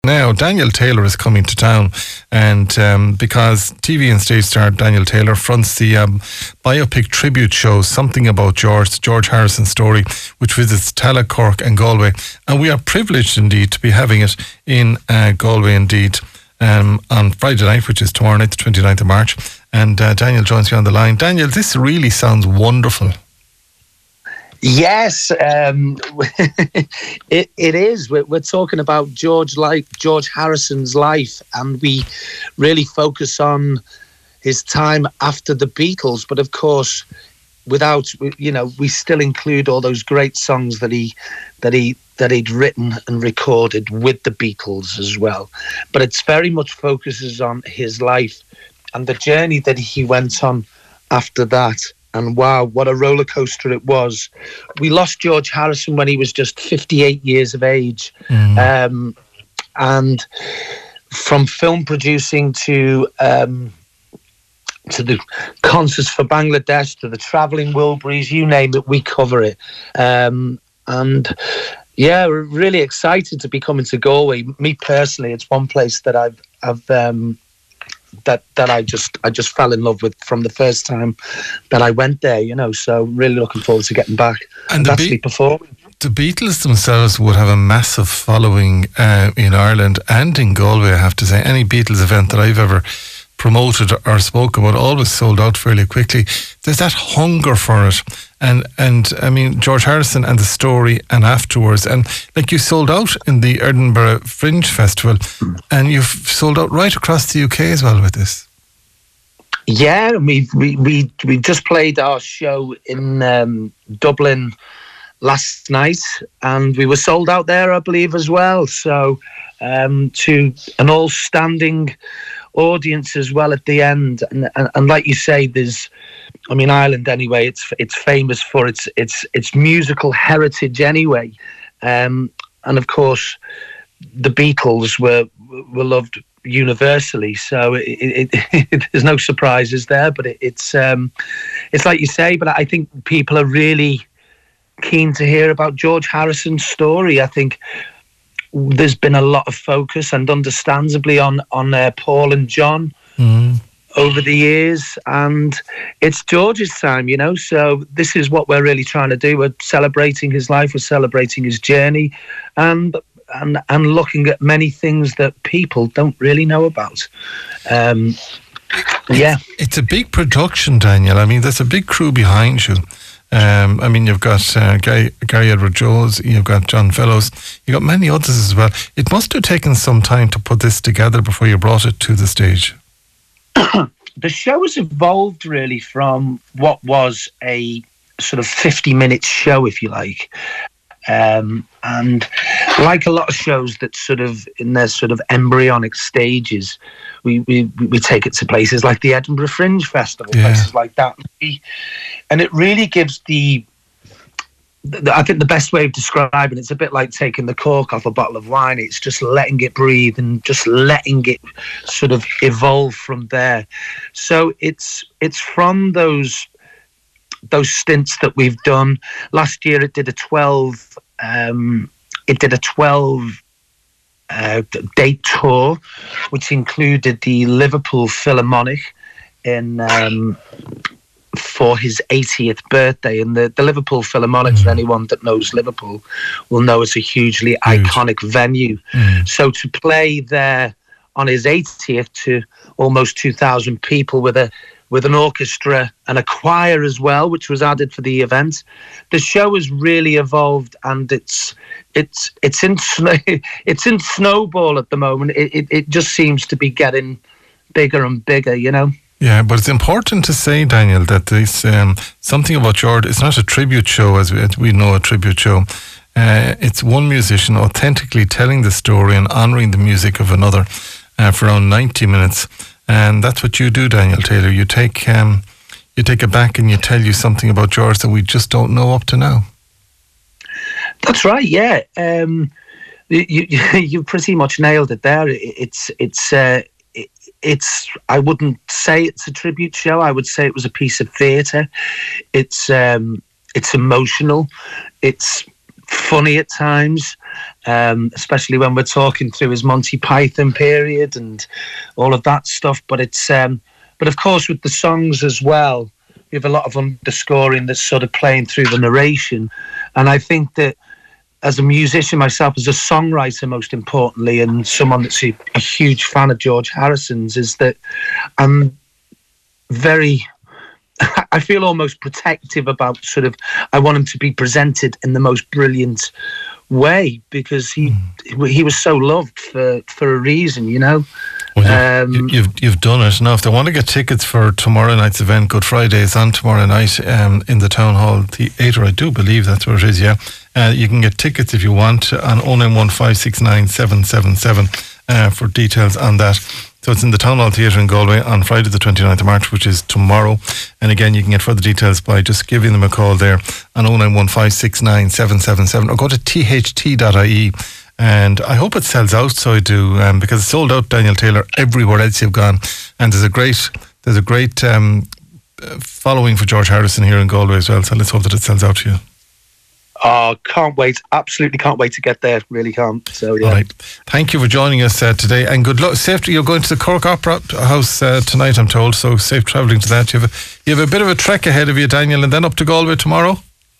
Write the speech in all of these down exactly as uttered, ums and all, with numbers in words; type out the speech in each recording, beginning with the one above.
now, Daniel Taylor is coming to town, and um, because T V and stage star Daniel Taylor fronts the um, biopic tribute show Something About George, George Harrison's story, which visits Tallaght, Cork and Galway. And we are privileged indeed to be having it in uh, Galway indeed um, on Friday night, which is tomorrow night, the twenty-ninth of March. And uh, Daniel joins me on the line. Daniel, this really sounds wonderful. Yes, um, it, it is. We're, we're talking about George, like George Harrison's life, and we really focus on his time after the Beatles. But of course, without, you know, we still include all those great songs that he that he that he'd written and recorded with the Beatles as well. But it's very much focuses on his life and the journey that he went on after that. And wow, what a roller coaster it was. We lost George Harrison when he was just fifty-eight years of age. Mm. Um, and from film producing to um, to the concerts for Bangladesh, to the travelling Wilburys, you name it, we cover it. Um, and yeah, we're really excited to be coming to Galway. Me personally, it's one place that I've, I've um, that that I just I just fell in love with from the first time that I went there, you know, so really looking forward to getting back and, and actually Be- performing. The Beatles themselves would have a massive following uh, in Ireland and in Galway, I have to say. Any Beatles event that I've ever promoted or spoke about always sold out fairly quickly. There's that hunger for it. And, and I mean, George Harrison and the story and afterwards. And like you sold out in the Edinburgh Fringe Festival and you've sold out right across the U K as well with this. Yeah, we we we, we just played our show in um, Dublin last night and we were sold out there, I believe, as well. So um, to an all-standing audience as well at the end, and, and and like you say, there's, I mean, Ireland anyway, it's it's famous for its its its musical heritage anyway, um, and of course, the Beatles were were loved universally, so it, it, it, there's no surprises there. But it, it's um, it's like you say, but I think people are really keen to hear about George Harrison's story. I think there's been a lot of focus, and understandably, on on uh, Paul and John mm. over the years, and it's George's time, you know. So this is what we're really trying to do. We're celebrating his life, we're celebrating his journey, and and and looking at many things that people don't really know about. Um, yeah, it's, it's a big production, Daniel. I mean, there's a big crew behind you. Um, I mean, you've got uh, Gary, Gary Edward Jones, you've got John Fellows, you've got many others as well. It must have taken some time to put this together before you brought it to the stage. The show has evolved really from what was a sort of fifty minute show, if you like. Um, and like a lot of shows that sort of in their sort of embryonic stages, we, we, we take it to places like the Edinburgh Fringe Festival, yeah. places like that. And it really gives the, the, I think the best way of describing it's a bit like taking the cork off a bottle of wine. It's just letting it breathe and just letting it sort of evolve from there. So it's it's from those those stints that we've done. Last year it did a twelve um, it did a twelve uh, date tour, which included the Liverpool Philharmonic in um, for his eightieth birthday. And the, the Liverpool Philharmonic, mm. for anyone that knows Liverpool, will know it's a hugely Huge. iconic venue. Mm. So to play there on his eightieth to almost two thousand people with a with an orchestra and a choir as well, which was added for the event. The show has really evolved, and it's it's it's in it's in snowball at the moment. It, it it just seems to be getting bigger and bigger, you know. Yeah, but it's important to say, Daniel, that this um, Something About George, it's not a tribute show as we, as we know a tribute show. Uh, it's one musician authentically telling the story and honouring the music of another uh, for around ninety minutes. And that's what you do, Daniel Taylor. You take um, you take it back and you tell you something about George that we just don't know up to now. That's right. Yeah, um, you, you you pretty much nailed it there. It's it's uh, it, it's. I wouldn't say it's a tribute show. I would say it was a piece of theatre. It's um, it's emotional. It's funny at times, um, especially when we're talking through his Monty Python period and all of that stuff. But it's, um, but of course, with the songs as well, we have a lot of underscoring that's sort of playing through the narration. And I think that as a musician myself, as a songwriter, most importantly, and someone that's a, a huge fan of George Harrison's, is that I'm very, I feel almost protective about sort of, I want him to be presented in the most brilliant way, because he mm. he was so loved for, for a reason, you know. Well, you, um, you've you've done it. Now, if they want to get tickets for tomorrow night's event, Good Friday is on tomorrow night um, in the Town Hall Theatre. I do believe that's where it is, yeah. Uh, you can get tickets if you want on oh nine one five six nine seven seven seven uh, for details on that. So it's in the Town Hall Theatre in Galway on Friday the twenty-ninth of March, which is tomorrow. And again, you can get further details by just giving them a call there on oh nine one five six nine seven seven seven or go to t h t dot i e. And I hope it sells out, so I do, um, because it's sold out, Daniel Taylor, everywhere else you've gone. And there's a great there's a great um, following for George Harrison here in Galway as well, so let's hope that it sells out to you. Oh, can't wait. Absolutely can't wait to get there. Really can't. So, yeah. All right. Thank you for joining us uh, today, and good luck. Safety, you're going to the Cork Opera House uh, tonight, I'm told, so safe travelling to that. You have, a, you have a bit of a trek ahead of you, Daniel, and then up to Galway tomorrow?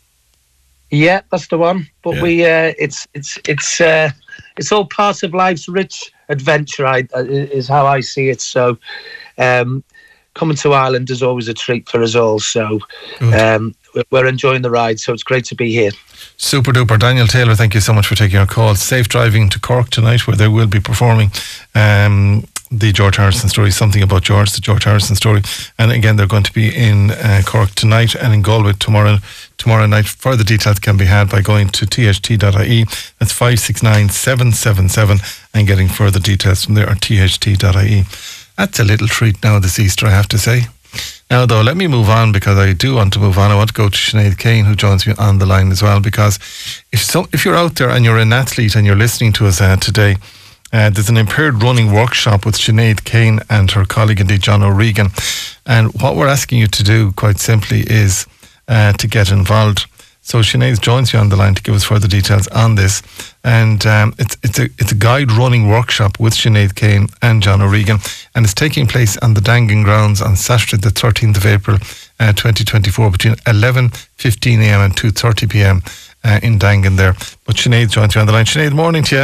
Yeah, that's the one. But yeah. we, uh, it's it's it's uh, it's all part of life's rich adventure. I uh, is how I see it. So, um, coming to Ireland is always a treat for us all. So, um, we're enjoying the ride. So it's great to be here. Super duper. Daniel Taylor, thank you so much for taking our call. Safe driving to Cork tonight, where they will be performing um, the George Harrison story, something about George, the George Harrison story. And again, they're going to be in uh, Cork tonight and in Galway tomorrow tomorrow night. Further details can be had by going to t h t dot i e. That's five six nine seven seven seven and getting further details from there at t h t dot i e. That's a little treat now this Easter, I have to say. Now, though, let me move on, because I do want to move on. I want to go to Sinead Kane, who joins me on the line as well, because if so, if you're out there and you're an athlete and you're listening to us uh, today, uh, there's an impaired running workshop with Sinead Kane and her colleague, indeed, John O'Regan. And what we're asking you to do, quite simply, is uh, to get involved. So Sinead joins you on the line to give us further details on this. And um, it's it's a it's a guide running workshop with Sinead Kane and John O'Regan, and it's taking place on the Dangan grounds on Saturday the thirteenth of April uh, twenty twenty-four between eleven fifteen a m and two thirty p m uh, in Dangan there. But Sinead joins you on the line. Sinead, morning to you.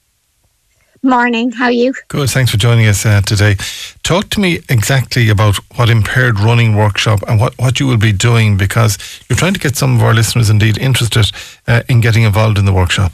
Morning, how are you? Good, thanks for joining us uh, today. Talk to me exactly about what Impaired Running Workshop and what, what you will be doing, because you're trying to get some of our listeners indeed interested uh, in getting involved in the workshop.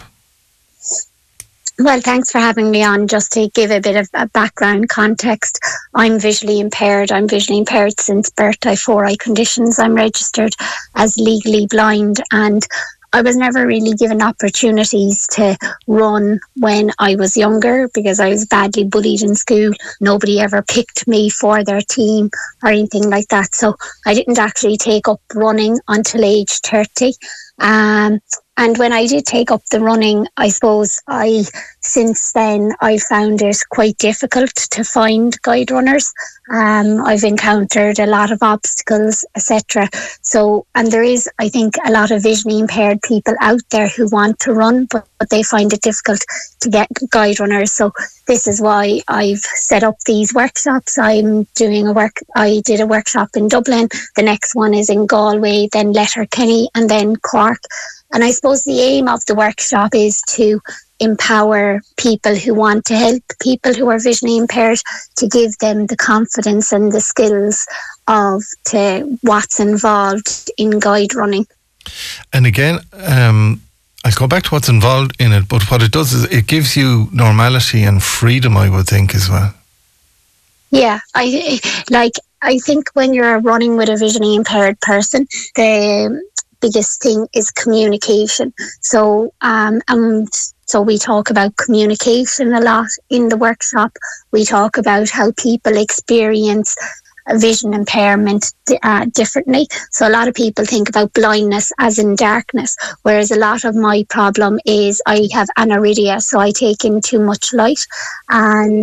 Well, thanks for having me on. Just to give a bit of a background context, I'm visually impaired. I'm visually impaired since birth. I have four eye conditions. I'm registered as legally blind, and I was never really given opportunities to run when I was younger because I was badly bullied in school. Nobody ever picked me for their team or anything like that. So I didn't actually take up running until age thirty. Um, and when I did take up the running, I suppose I, since then, I found it quite difficult to find guide runners. Um, I've encountered a lot of obstacles, et cetera. So, and there is, I think, a lot of visually impaired people out there who want to run, but, but they find it difficult to get guide runners. So this is why I've set up these workshops. I'm doing a work, I did a workshop in Dublin. The next one is in Galway, then Letterkenny, and then Cork. And I suppose the aim of the workshop is to empower people who want to help people who are visually impaired, to give them the confidence and the skills of to what's involved in guide running. And again, um, I'll go back to what's involved in it, but what it does is it gives you normality and freedom, I would think, as well. Yeah, I like. I think when you're running with a visually impaired person, the biggest thing is communication. So, um, and so we talk about communication a lot in the workshop. We talk about how people experience vision impairment uh, differently. So a lot of people think about blindness as in darkness, whereas a lot of my problem is I have aniridia, so I take in too much light, and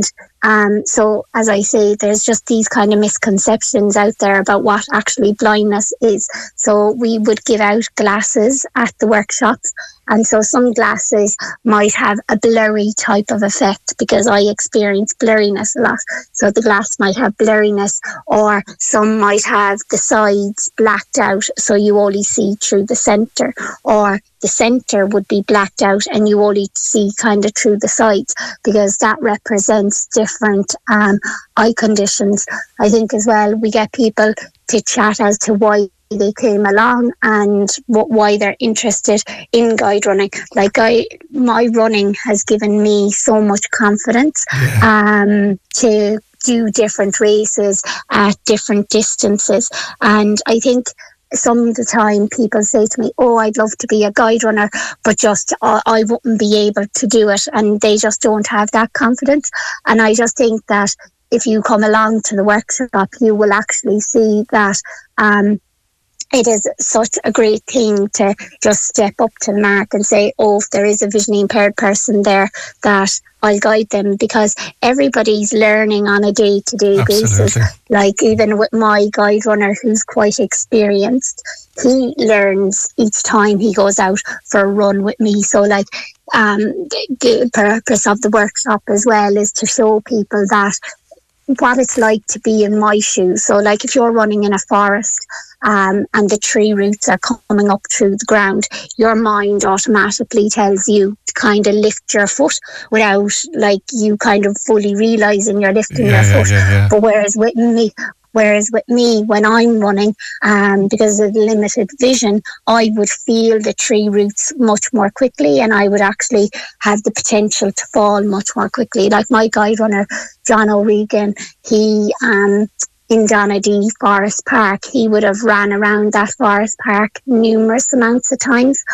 Um, so, as I say, there's just these kind of misconceptions out there about what actually blindness is. So we would give out glasses at the workshops. And so some glasses might have a blurry type of effect, because I experience blurriness a lot. So the glass might have blurriness, or some might have the sides blacked out, so you only see through the centre, or the centre would be blacked out and you only see kind of through the sides, because that represents different um, eye conditions. I think as well we get people to chat as to why they came along and what, why they're interested in guide running. Like I, my running has given me so much confidence yeah. um, to do different races at different distances. And I think some of the time people say to me, oh, I'd love to be a guide runner, but just uh, I wouldn't be able to do it. And they just don't have that confidence. And I just think that if you come along to the workshop, you will actually see that um, it is such a great thing to just step up to the mark and say, oh, if there is a visually impaired person there, that I'll guide them, because everybody's learning on a day-to-day basis. Like even with my guide runner who's quite experienced, he learns each time he goes out for a run with me. So like um, the purpose of the workshop as well is to show people that what it's like to be in my shoes. So like if you're running in a forest um, and the tree roots are coming up through the ground, your mind automatically tells you to kind of lift your foot without like you kind of fully realising you're lifting yeah, your yeah, foot. Yeah, yeah. But whereas with me, Whereas with me, when I'm running, um, because of the limited vision, I would feel the tree roots much more quickly, and I would actually have the potential to fall much more quickly. Like my guide runner, John O'Regan, he, um, in Donadee Forest Park, he would have ran around that forest park numerous amounts of times,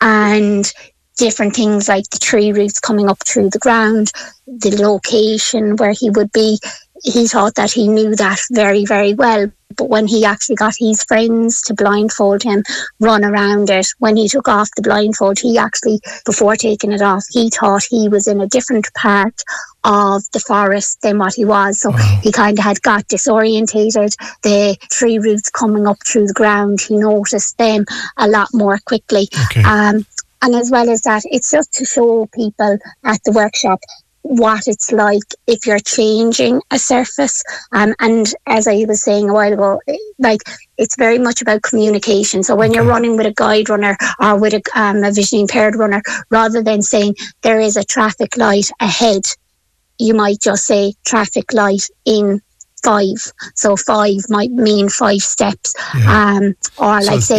and different things like the tree roots coming up through the ground, the location where he would be, he thought that he knew that very, very well. But when he actually got his friends to blindfold him, run around it, when he took off the blindfold, he actually, before taking it off, he thought he was in a different part of the forest than what he was. So wow. he kind of had got disorientated. The tree roots coming up through the ground, he noticed them a lot more quickly. Okay. Um, and as well as that, it's just to show people at the workshop what it's like if you're changing a surface. Um, and as I was saying a while ago, like it's very much about communication. So when okay. you're running with a guide runner or with a, um, a visually impaired runner, rather than saying there is a traffic light ahead, you might just say traffic light in five. So five might mean five steps. Yeah. Um, or so like say,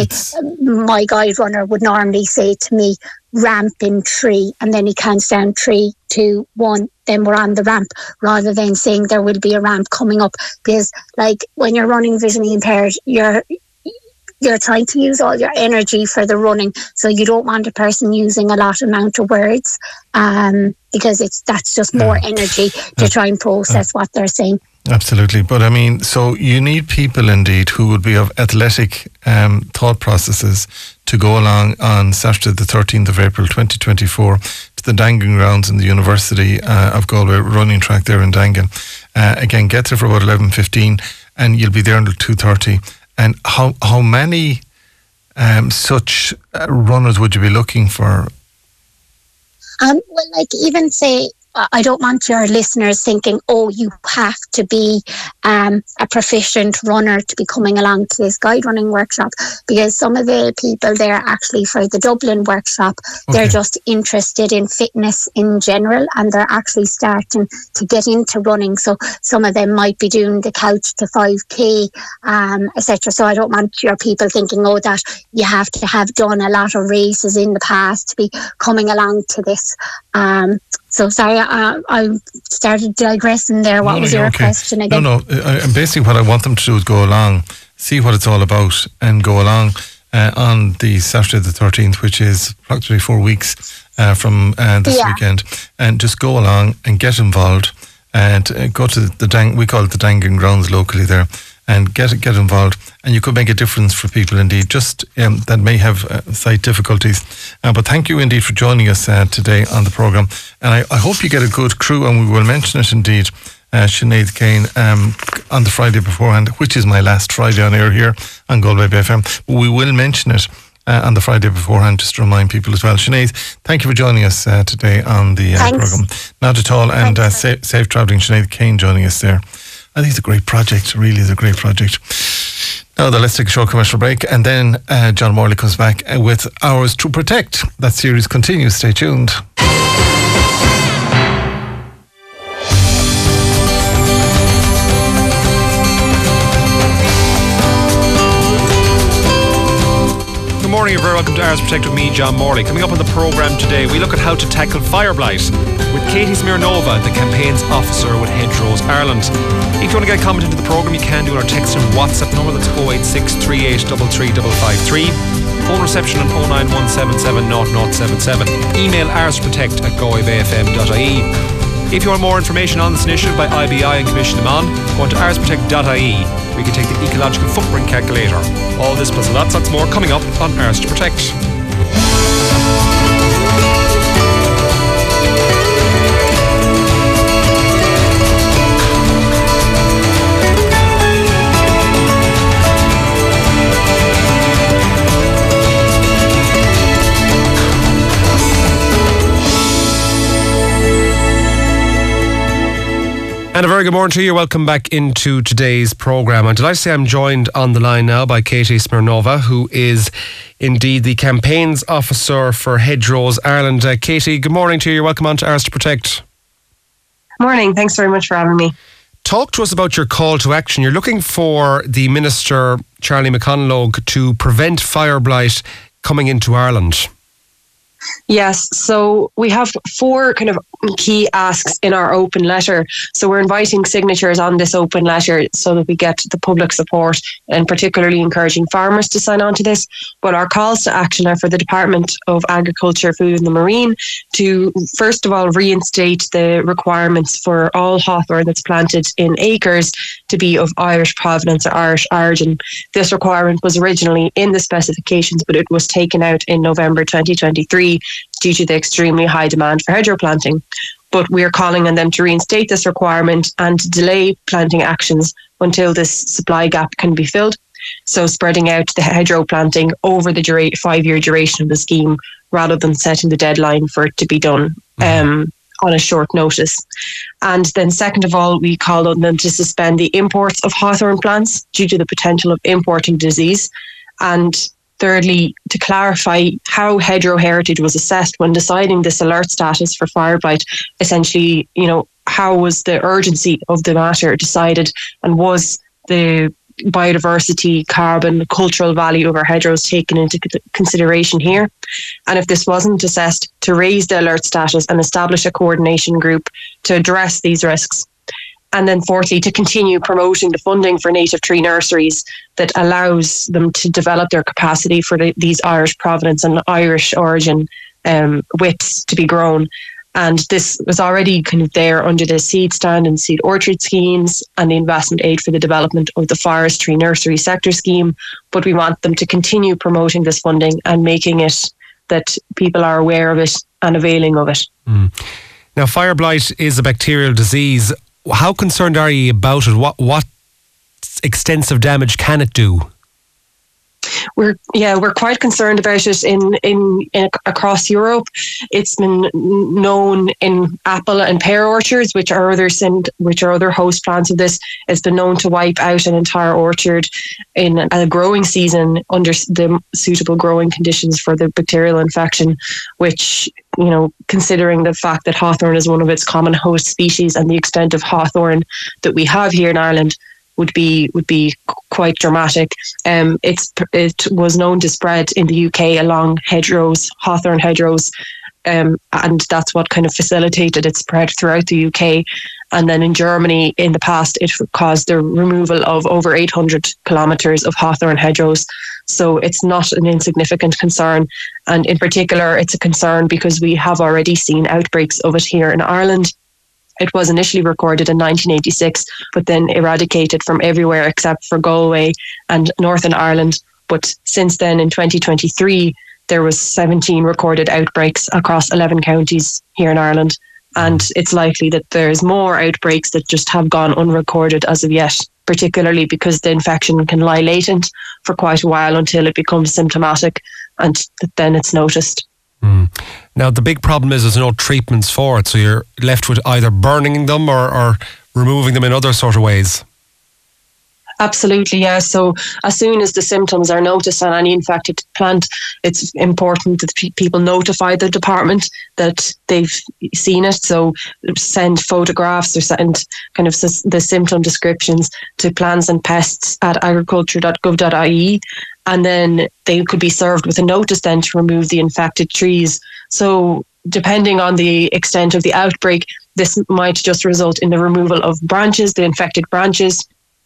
my guide runner would normally say to me, ramp in three, and then he counts down three, two, one, then we're on the ramp, rather than saying there will be a ramp coming up. Because like when you're running visually impaired, you're you're trying to use all your energy for the running, so you don't want a person using a lot amount of words, um, because it's that's just more yeah. energy to yeah. try and process yeah. what they're saying. Absolutely. But I mean, so you need people indeed who would be of athletic um, thought processes to go along on Saturday the thirteenth of April twenty twenty-four to the Dangan grounds in the University uh, of Galway running track there in Dangan. Uh, again, get there for about eleven fifteen and you'll be there until two thirty. And how, how many um, such uh, runners would you be looking for? Um, well, like even say, I don't want your listeners thinking, oh, you have to be um, a proficient runner to be coming along to this guide running workshop, because some of the people there actually for the Dublin workshop, okay. they're just interested in fitness in general, and they're actually starting to get into running. So some of them might be doing the couch to five K, um, et cetera. So I don't want your people thinking, oh, that you have to have done a lot of races in the past to be coming along to this. Um, So sorry, I, I started digressing there. What no, was your okay. question again? No, no. Uh, basically, what I want them to do is go along, see what it's all about, and go along uh, on the Saturday the thirteenth, which is approximately four weeks uh, from uh, this yeah. weekend, and just go along and get involved and uh, go to the Dang. We call it the Dangan grounds locally there. And get get involved, and you could make a difference for people indeed, just um, that may have uh, sight difficulties. Uh, but thank you indeed for joining us uh, today on the programme. And I, I hope you get a good crew, and we will mention it indeed uh, Sinead Kane, um, on the Friday beforehand, which is my last Friday on air here on Galway Bay F M. But we will mention it uh, on the Friday beforehand, just to remind people as well. Sinead, thank you for joining us uh, today on the uh, programme. Not at all. And uh, safe, safe travelling, Sinead Kane joining us there. I think it's a great project. It really is a great project. Now, then, let's take a short commercial break, and then uh, John Morley comes back with Hours to Protect. That series continues. Stay tuned. Good morning, you're very welcome to Hours Protect with me, John Morley. Coming up on the programme today, we look at how to tackle fire blight with Katie Smirnova, the campaigns officer with Hedgerows Ireland. If you want to get a comment into the programme, you can do it on our text and WhatsApp number. That's oh eight six, three eight three three five five three. Phone reception on oh nine one seven seven zero zero seven seven. Email hoursprotect at galway bay f m dot i e. If you want more information on this initiative by I B I and Commission them on, go on to hours protect dot i e, where you can take the ecological footprint calculator. All this plus lots, lots more coming up on Hours to Protect. And a very good morning to you. Welcome back into today's programme. And did I say I'm joined on the line now by Katie Smirnova, who is indeed the campaigns officer for Hedgerows Ireland. Uh, Katie, good morning to you. You're welcome on to Hours to Protect. Morning. Thanks very much for having me. Talk to us about your call to action. You're looking for the Minister, Charlie McConalogue, to prevent fire blight coming into Ireland. Yes, so we have four kind of key asks in our open letter. So we're inviting signatures on this open letter so that we get the public support, and particularly encouraging farmers to sign on to this. But our calls to action are for the Department of Agriculture, Food and the Marine to, first of all, reinstate the requirements for all hawthorn that's planted in acres to be of Irish provenance or Irish origin. This requirement was originally in the specifications, but it was taken out in November twenty twenty-three due to the extremely high demand for hedgerow planting. But we're calling on them to reinstate this requirement and delay planting actions until this supply gap can be filled. So spreading out the hedgerow planting over the dura- five-year duration of the scheme rather than setting the deadline for it to be done um, on a short notice. And then second of all, we called on them to suspend the imports of hawthorn plants due to the potential of importing disease. And thirdly, to clarify how hedgerow heritage was assessed when deciding this alert status for fire blight. Essentially, you know, how was the urgency of the matter decided, and was the biodiversity, carbon, cultural value of our hedgerows taken into consideration here? And if this wasn't assessed, to raise the alert status and establish a coordination group to address these risks. And then fourthly, to continue promoting the funding for native tree nurseries that allows them to develop their capacity for the, these Irish provenance and Irish origin um, whips to be grown. And this was already kind of there under the seed stand and seed orchard schemes and the investment aid for the development of the forestry nursery sector scheme. But we want them to continue promoting this funding and making it that people are aware of it and availing of it. Mm. Now, fire blight is a bacterial disease. How concerned are you about it? What what extensive damage can it do? We're yeah, we're quite concerned about it in, in in across Europe. It's been known in apple and pear orchards, which are other which are other host plants of this. It's been known to wipe out an entire orchard in a growing season under the suitable growing conditions for the bacterial infection, which, you know, considering the fact that hawthorn is one of its common host species and the extent of hawthorn that we have here in Ireland would be would be quite dramatic. Um, it's it was known to spread in the U K along hedgerows, hawthorn hedgerows, um, and that's what kind of facilitated its spread throughout the U K. And then in Germany, in the past, it caused the removal of over eight hundred kilometres of hawthorn hedgerows. So it's not an insignificant concern. And in particular, it's a concern because we have already seen outbreaks of it here in Ireland. It was initially recorded in nineteen eighty-six, but then eradicated from everywhere except for Galway and Northern Ireland. But since then, in twenty twenty-three, there was seventeen recorded outbreaks across eleven counties here in Ireland. And it's likely that there's more outbreaks that just have gone unrecorded as of yet, particularly because the infection can lie latent for quite a while until it becomes symptomatic, and then it's noticed. Mm. Now, the big problem is there's no treatments for it, so you're left with either burning them or, or removing them in other sort of ways. Absolutely, yeah. So as soon as the symptoms are noticed on any infected plant, it's important that pe- people notify the department that they've seen it. So send photographs or send kind of s- the symptom descriptions to plants and pests at agriculture dot gov dot I E, and then they could be served with a notice then to remove the infected trees. So depending on the extent of the outbreak, this might just result in the removal of branches, the infected branches.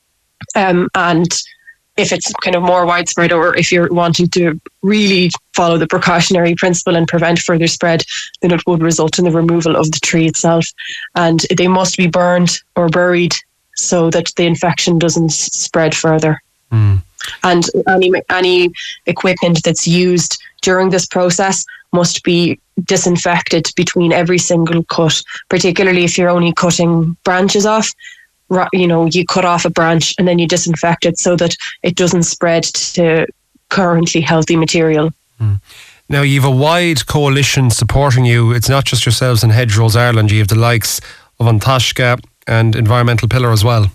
Um, and if it's kind of more widespread, or if you're wanting to really follow the precautionary principle and prevent further spread, then it would result in the removal of the tree itself. And they must be burned or buried so that the infection doesn't s- spread further. Mm. And any any equipment that's used during this process must be disinfected between every single cut, particularly if you're only cutting branches off. You know, you cut off a branch and then you disinfect it so that it doesn't spread to currently healthy material. Mm. Now, you have a wide coalition supporting you. It's not just yourselves and Hedgerows Ireland. You have the likes of An Taisce and Environmental Pillar as well.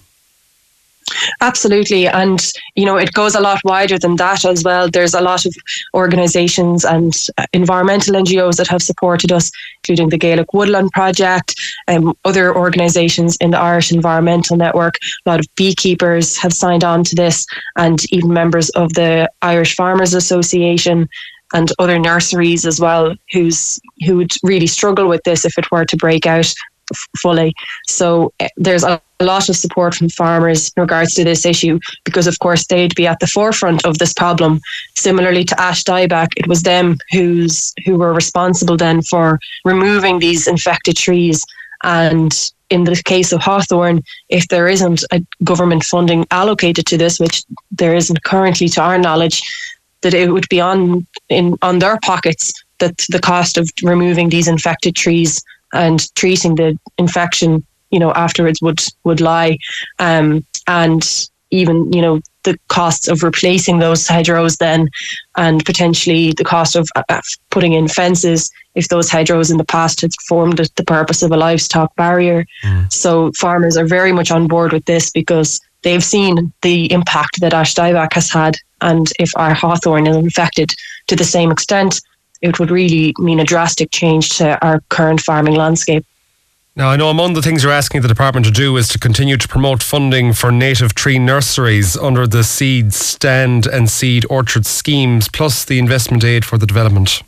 Absolutely. And, you know, it goes a lot wider than that as well. There's a lot of organisations and environmental N G Os that have supported us, including the Gaelic Woodland Project, and um, other organisations in the Irish Environmental Network. A lot of beekeepers have signed on to this, and even members of the Irish Farmers Association and other nurseries as well, who's who would really struggle with this if it were to break out f- fully. So uh, there's a a lot of support from farmers in regards to this issue, because of course they'd be at the forefront of this problem. Similarly to Ash Dieback, it was them who's who were responsible then for removing these infected trees. And in the case of Hawthorne, if there isn't a government funding allocated to this, which there isn't currently to our knowledge, that it would be on in on their pockets that the cost of removing these infected trees and treating the infection, you know, afterwards would would lie, um, and even, you know, the costs of replacing those hedgerows then, and potentially the cost of uh, putting in fences if those hedgerows in the past had formed the purpose of a livestock barrier. Mm. So farmers are very much on board with this because they've seen the impact that Ash Dieback has had, and if our hawthorn is infected to the same extent, it would really mean a drastic change to our current farming landscape. Now, I know among the things you're asking the department to do is to continue to promote funding for native tree nurseries under the Seed Stand and Seed Orchard schemes, plus the investment aid for the development.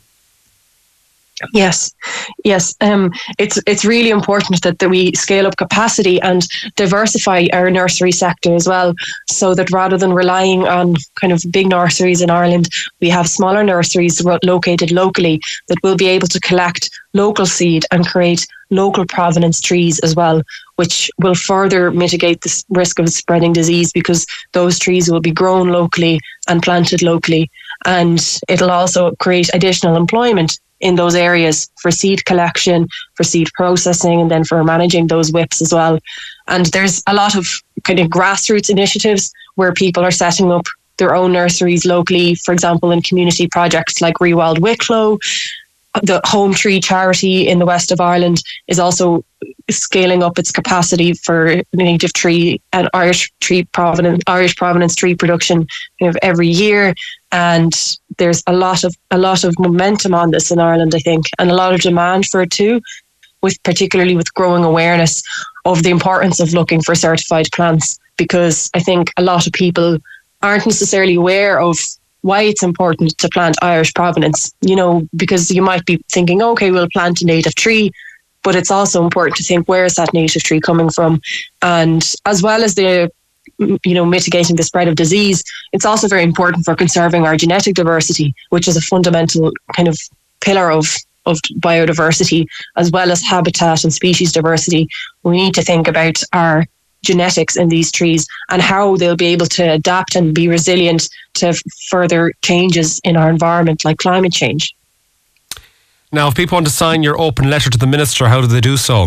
Yes, yes. Um, it's it's really important that, that we scale up capacity and diversify our nursery sector as well, so that rather than relying on kind of big nurseries in Ireland, we have smaller nurseries located locally that will be able to collect local seed and create local provenance trees as well, which will further mitigate the risk of spreading disease, because those trees will be grown locally and planted locally, and it'll also create additional employment in those areas for seed collection, for seed processing, and then for managing those whips as well. And there's a lot of kind of grassroots initiatives where people are setting up their own nurseries locally, for example, in community projects like Rewild Wicklow. The Home Tree charity in the west of Ireland is also scaling up its capacity for native tree and Irish tree provenance, Irish provenance tree production kind of every year. And there's a lot of a lot of momentum on this in Ireland, I think, and a lot of demand for it too, with particularly with growing awareness of the importance of looking for certified plants, because I think a lot of people aren't necessarily aware of why it's important to plant Irish provenance, you know, because you might be thinking, okay, we'll plant a native tree, but it's also important to think, where is that native tree coming from? And as well as the, you know, mitigating the spread of disease, it's also very important for conserving our genetic diversity, which is a fundamental kind of pillar of, of biodiversity, as well as habitat and species diversity. We need to think about our genetics in these trees and how they'll be able to adapt and be resilient to f- further changes in our environment, like climate change. Now, if people want to sign your open letter to the Minister, how do they do so?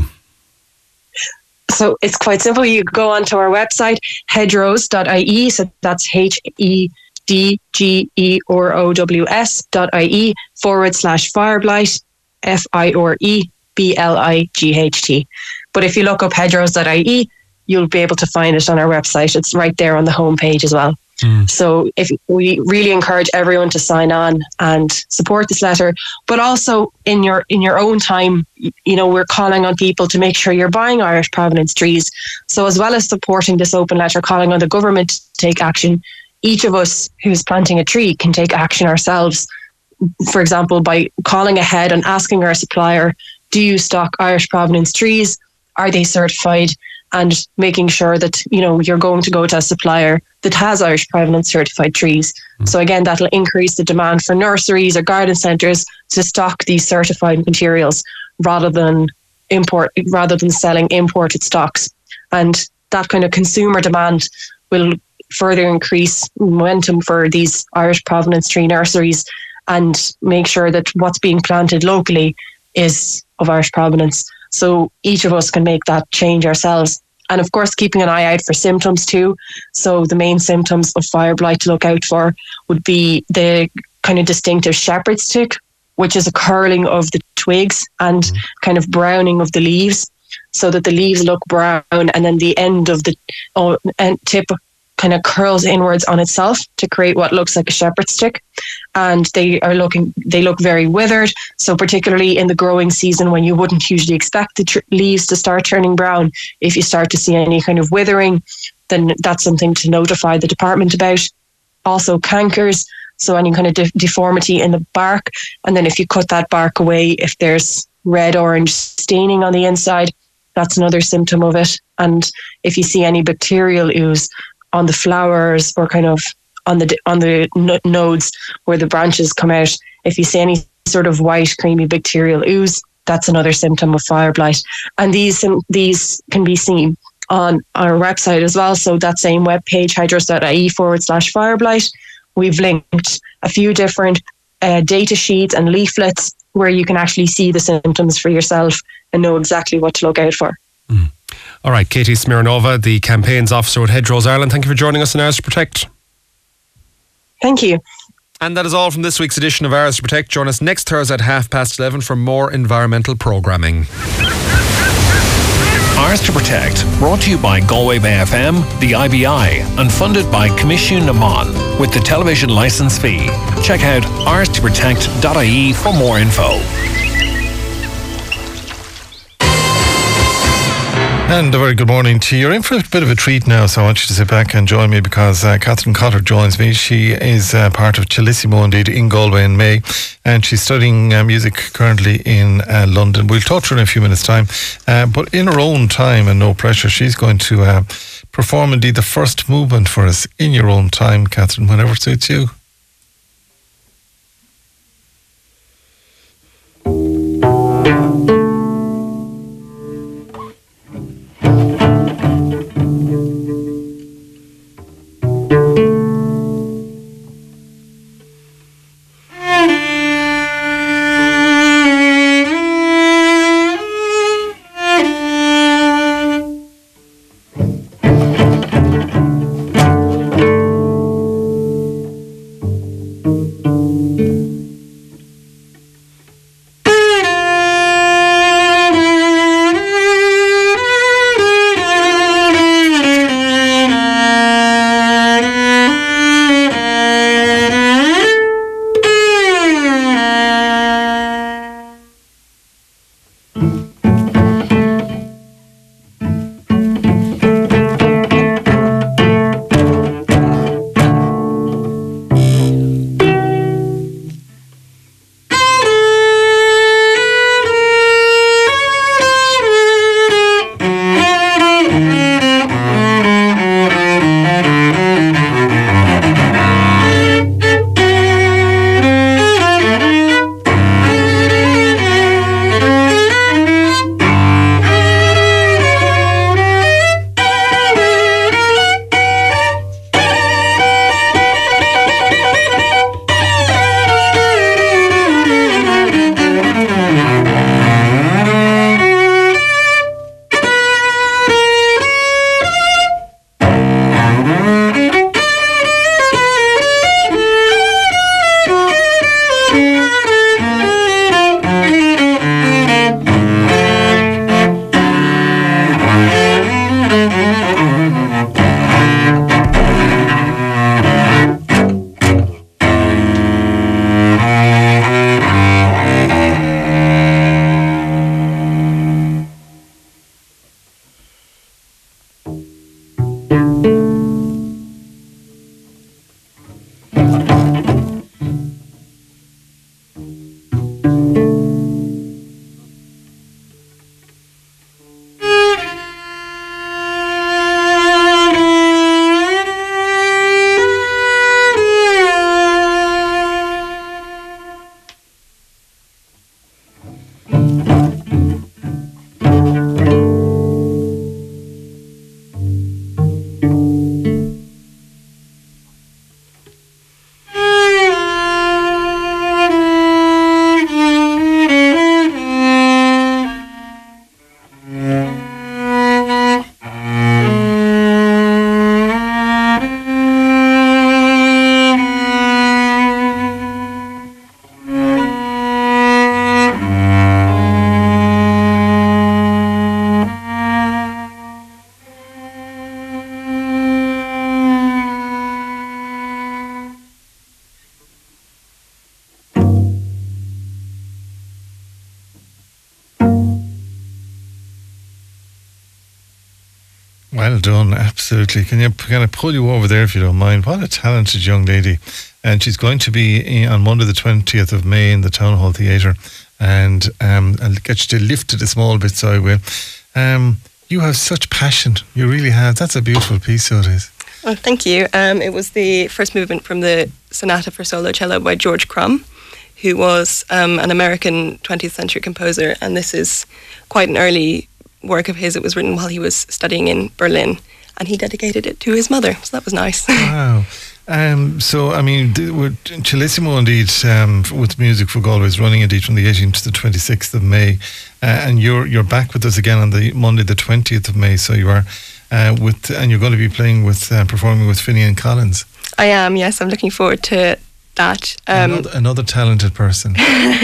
So it's quite simple. You go onto our website, hedgerows dot I E. So that's H E D G E R O W S dot I E forward slash fireblight, F I R E B L I G H T. But if you look up hedgerows dot I E, you'll be able to find it on our website. It's right there on the homepage as well. Mm. So if we really encourage everyone to sign on and support this letter, but also in your in your own time, you know, we're calling on people to make sure you're buying Irish provenance trees. So as well as supporting this open letter, calling on the government to take action, each of us who's planting a tree can take action ourselves. For example, by calling ahead and asking our supplier, do you stock Irish provenance trees? Are they certified? And making sure that, you know, you're going to go to a supplier that has Irish provenance certified trees. Mm. So again, that'll increase the demand for nurseries or garden centres to stock these certified materials rather than import, rather than selling imported stocks. And that kind of consumer demand will further increase momentum for these Irish provenance tree nurseries and make sure that what's being planted locally is of Irish provenance. So each of us can make that change ourselves. And of course, keeping an eye out for symptoms too. So the main symptoms of fire blight to look out for would be the kind of distinctive shepherd's tick, which is a curling of the twigs and kind of browning of the leaves, so that the leaves look brown and then the end of the oh, end tip kind of curls inwards on itself to create what looks like a shepherd's stick. And they are looking, they look very withered. So particularly in the growing season when you wouldn't usually expect the tr- leaves to start turning brown, if you start to see any kind of withering, then that's something to notify the department about. Also cankers, so any kind of de- deformity in the bark. And then if you cut that bark away, if there's red-orange staining on the inside, that's another symptom of it. And if you see any bacterial ooze on the flowers or kind of on the on the nodes where the branches come out, if you see any sort of white creamy bacterial ooze, that's another symptom of fire blight. And these these can be seen on our website as well. So that same webpage, hedgerows dot I E forward slash fire blight, we've linked a few different uh, data sheets and leaflets where you can actually see the symptoms for yourself and know exactly what to look out for. Mm. All right, Katie Smirnova, the Campaigns Officer with Hedgerows Ireland, thank you for joining us in Ours to Protect. Thank you. And that is all from this week's edition of Ours to Protect. Join us next Thursday at half past eleven for more environmental programming. Ours to Protect, brought to you by Galway Bay F M, the I B I, and funded by Commission Naman with the television licence fee. Check out ours to protect dot I E for more info. And a very good morning to you. You're in for a bit of a treat now, so I want you to sit back and join me because uh, Catherine Cotter joins me. She is uh, part of Cellissimo indeed in Galway in May, and she's studying uh, music currently in uh, London. We'll talk to her in a few minutes' time, uh, but in her own time and no pressure, she's going to uh, perform indeed the first movement for us in your own time, Catherine, whenever it suits you. Well done, absolutely. Can you can I pull you over there if you don't mind? What a talented young lady. And she's going to be in, on Monday the twentieth of May in the Town Hall Theatre. And um, I'll get you to lift it a small bit, so I will. Um, you have such passion. You really have. That's a beautiful piece, so it is. Well, thank you. Um, it was the first movement from the Sonata for Solo Cello by George Crumb, who was um, an American twentieth century composer. And this is quite an early work of his. It was written while he was studying in Berlin, and he dedicated it to his mother, so that was nice. Wow. Um, so, I mean, with Cellissimo indeed, um, with Music for Galway, is running indeed from the eighteenth to the twenty-sixth of May, uh, and you're you're back with us again on the Monday the twentieth of May, so you are uh, with, and you're going to be playing with, uh, performing with Finian Collins. I am, yes, I'm looking forward to that. Um, another, another talented person.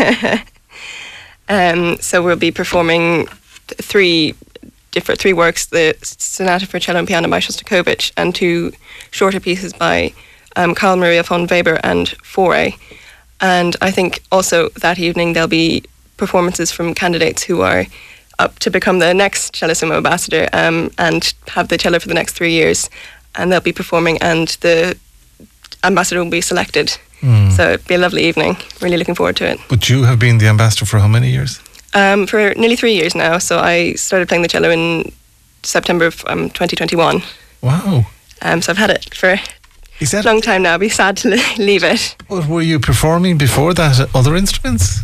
um, so we'll be performing three different three works: the Sonata for Cello and Piano by Shostakovich, and two shorter pieces by um, Carl Maria von Weber and Fauré. And I think also that evening there'll be performances from candidates who are up to become the next Cellissimo ambassador um, and have the cello for the next three years. And they'll be performing, and the ambassador will be selected. Mm. So it'll be a lovely evening. Really looking forward to it. But you have been the ambassador for how many years? Um, for nearly three years now. So I started playing the cello in September of um, twenty twenty-one. Wow. Um, so I've had it for Is that a long time now. I'd be sad to leave it. But were you performing before that other instruments?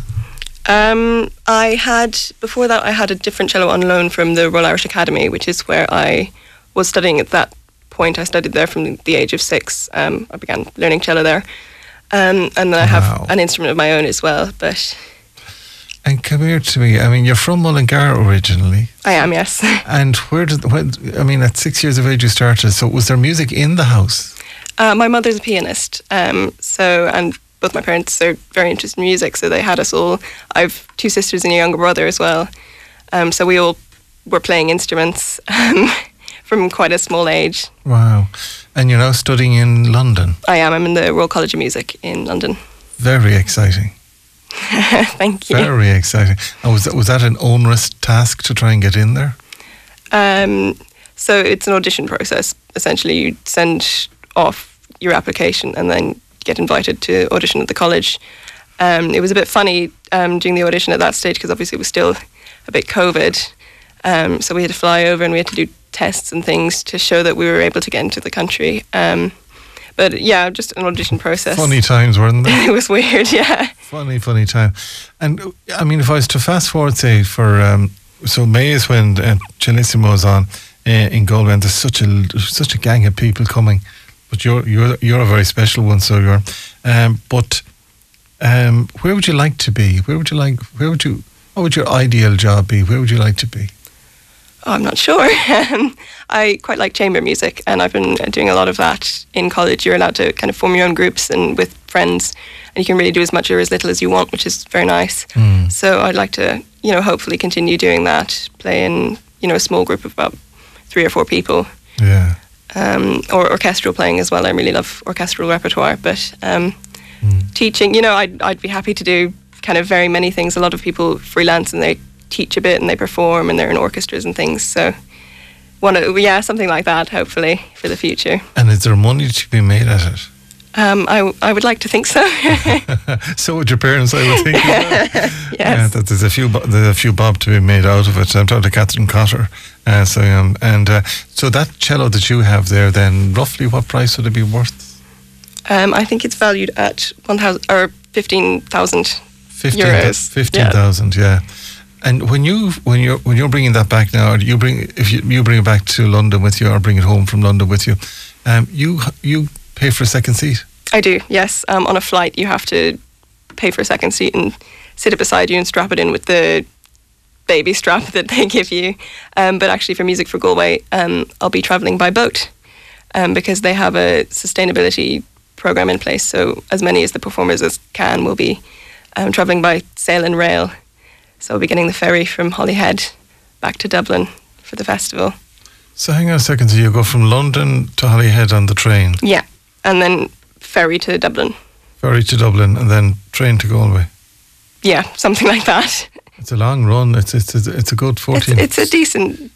Um, I had, before that, I had a different cello on loan from the Royal Irish Academy, which is where I was studying at that point. I studied there from the age of six. Um, I began learning cello there. Um, and then I have Wow. an instrument of my own as well, but... And come here to me. I mean, you're from Mullingar originally. I am, yes. And where did, when, I mean, at six years of age you started, so was there music in the house? Uh, my mother's a pianist, um, so and both my parents are very interested in music, so they had us all. I've two sisters and a younger brother as well, um, so we all were playing instruments um, from quite a small age. Wow. And you're now studying in London? I am. I'm in the Royal College of Music in London. Very exciting. Thank you. Very exciting. And was that, was that an onerous task to try and get in there? Um, so it's an audition process. Essentially, you send off your application and then get invited to audition at the college. Um, it was a bit funny um, doing the audition at that stage because obviously it was still a bit COVID. Um, so we had to fly over and we had to do tests and things to show that we were able to get into the country. Um, but yeah, just an audition process. Funny times, weren't they? It was weird, yeah. Funny, funny time. And I mean, if I was to fast forward, say, for, um, so May is when uh, Cellissimo is on uh, in Galway, and there's such a, such a gang of people coming. But you're you're you're a very special one, so you're. Um, but um, where would you like to be? Where would you like? Where would you? What would your ideal job be? Where would you like to be? Oh, I'm not sure. I quite like chamber music, and I've been doing a lot of that in college. You're allowed to kind of form your own groups and with friends, and you can really do as much or as little as you want, which is very nice. Mm. So I'd like to, you know, hopefully continue doing that, play in, you know, a small group of about three or four people. Yeah. Um, or orchestral playing as well. I really love orchestral repertoire, but um, mm. teaching, you know, I'd, I'd be happy to do kind of very many things. A lot of people freelance and they teach a bit and they perform and they're in orchestras and things. So, want to, yeah, something like that, hopefully, for the future. And is there money to be made at it? Um, I, I would like to think so. So would your parents, I would think. Yes. Yeah, that there's a few there's a few bob to be made out of it. I'm talking to Catherine Cotter. Uh, so um, and uh, so that cello that you have there, then roughly what price would it be worth? Um, I think it's valued at one thousand or fifteen thousand Fifteen euros. Fifteen thousand, yeah. yeah. And when you when you're when you're bringing that back now, you bring if you, you bring it back to London with you or bring it home from London with you, um, you you. pay for a second seat? I do, yes. Um, on a flight, you have to pay for a second seat and sit it beside you and strap it in with the baby strap that they give you. Um, but actually, for Music for Galway, um, I'll be travelling by boat um, because they have a sustainability programme in place. So as many as the performers as can will be um, travelling by sail and rail. So I'll be getting the ferry from Holyhead back to Dublin for the festival. So hang on a second. So you go from London to Holyhead on the train? Yeah. And then ferry to Dublin. Ferry to Dublin and then train to Galway. Yeah, something like that. It's a long run. It's it's it's a good fourteen. It's, it's a decent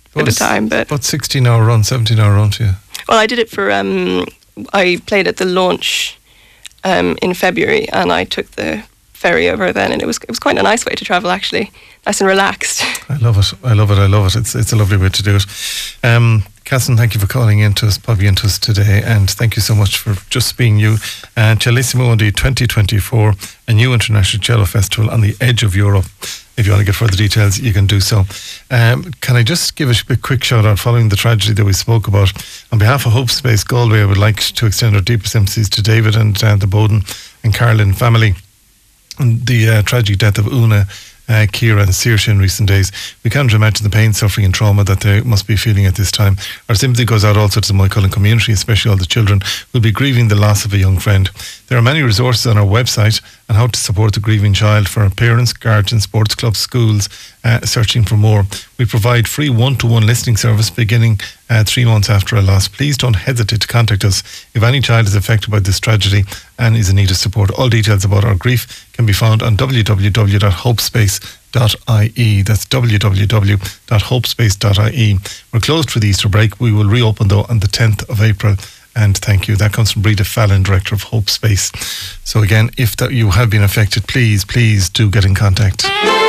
at the time. But about sixteen hour run, seventeen hour run to you. Well, I did it for. Um, I played at the launch um, in February, and I took the ferry over then, and it was it was quite a nice way to travel, actually, nice and relaxed. I love it. I love it. I love it. It's it's a lovely way to do it. Um, Catherine, thank you for calling in to us, popping into us today, and thank you so much for just being you. Uh, Cellissimo Monday twenty twenty-four, a new international cello festival on the edge of Europe. If you want to get further details, you can do so. Um, can I just give a quick shout out following the tragedy that we spoke about? On behalf of Hope Space Galway, I would like to extend our deepest sympathies to David and uh, the Bowden and Carolyn family. And the uh, tragic death of Una, uh, Kira and Saoirse in recent days. We can't imagine the pain, suffering and trauma that they must be feeling at this time. Our sympathy goes out also to the Moycullen community, especially all the children who will be grieving the loss of a young friend. There are many resources on our website on how to support the grieving child for parents, guardians, sports clubs, schools, uh, searching for more. We provide free one-to-one listening service beginning uh, three months after a loss. Please don't hesitate to contact us if any child is affected by this tragedy and is in need of support. All details about our grief can be found on w w w dot hopespace dot i e. That's w w w dot hopespace dot i e. We're closed for the Easter break. We will reopen though on the tenth of April. And thank you. That comes from Breda Fallon, Director of Hope Space. So again, if that you have been affected, please, please do get in contact.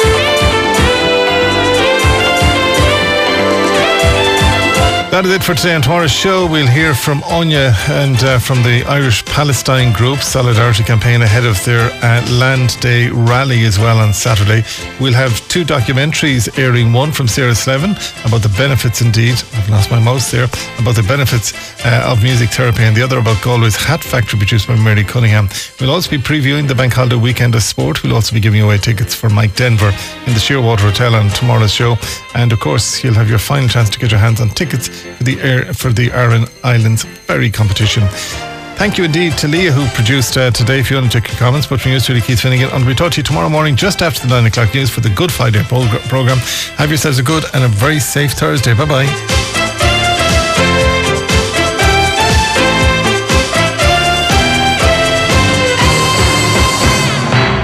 That is it for today. On tomorrow's show, we'll hear from Anya and uh, from the Irish Palestine Group Solidarity Campaign ahead of their uh, Land Day rally as well on Saturday. We'll have two documentaries airing, one from Sarah Slevin about the benefits, indeed, I've lost my mouse there, about the benefits uh, of music therapy, and the other about Galway's Hat Factory produced by Mary Cunningham. We'll also be previewing the Bank Holiday Weekend of Sport. We'll also be giving away tickets for Mike Denver in the Shearwater Hotel on tomorrow's show. And of course, you'll have your final chance to get your hands on tickets for the Air, for the Aran Islands Ferry competition. Thank you indeed to Leah, who produced uh, today. If you want to check your comments, but from yours truly, Keith Finnegan, and we'll talk to you tomorrow morning just after the nine o'clock news for the Good Friday programme. Have yourselves a good and a very safe Thursday. Bye bye.